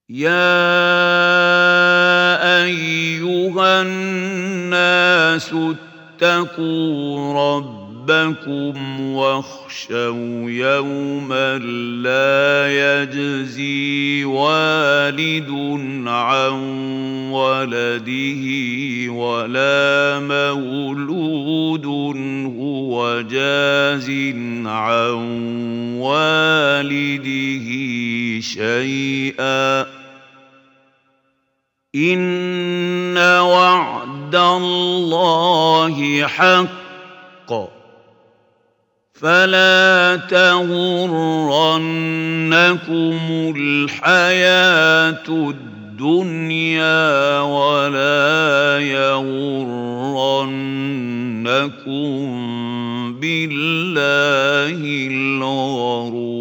يَا أَيُّهَا النَّاسُ اتَّقُوا رَبَّكُمْ وَاخْشَوْا يَوْمًا لَّا يَجْزِي وَالِدٌ عَن وَلَدِهِ وَلَا مَوْلُودٌ هُوَ جَازٍ عَن وَالِدِهِ شَيْئًا ۚ إِنَّ وَعْدَ اللَّهِ حَقٌّ ۖ فَلَا تَغُرَّنَّكُمُ الْحَيَاةُ الدُّنْيَا وَلَا يَغُرَّنَّكُم بِاللَّهِ الْغَرُورُ.